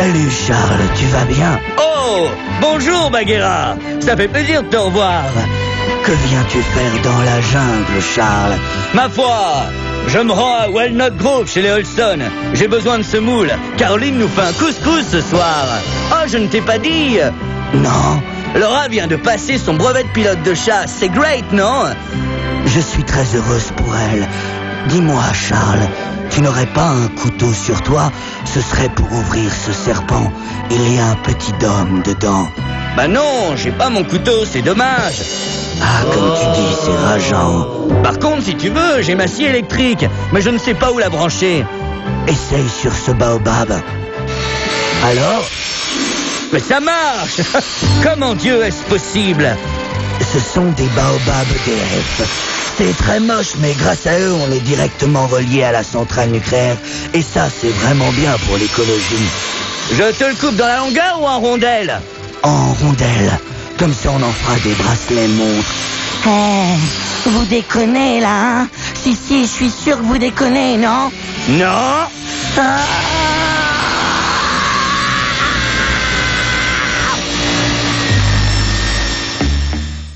Salut Charles, tu vas bien? Oh, bonjour Bagheera, ça fait plaisir de te revoir. Que viens-tu faire dans la jungle, Charles? Ma foi, je me rends à Walnut Grove chez les Olson. J'ai besoin de semoule. Caroline nous fait un couscous ce soir. Oh, je ne t'ai pas dit. Non, Laura vient de passer son brevet de pilote de chasse. C'est great, non? je suis très heureuse pour elle. Dis-moi, Charles, tu n'aurais pas un couteau sur toi? Ce serait pour ouvrir ce serpent. Il y a un petit dôme dedans. Bah non, j'ai pas mon couteau, c'est dommage. Ah, comme tu dis, c'est rageant. Par contre, si tu veux, j'ai ma scie électrique, mais je ne sais pas où la brancher. Essaye sur ce baobab. Alors? Mais ça marche. Comment Dieu est-ce possible? Ce sont des baobabs DF. C'est très moche, mais grâce à eux, on est directement relié à la centrale nucléaire. Et ça, c'est vraiment bien pour l'écologie. Je te le coupe dans la longueur ou en rondelle? En rondelle. Comme ça, on en fera des bracelets montres. Vous déconnez, là, hein? Si, je suis sûr que vous déconnez, non? Non. Ah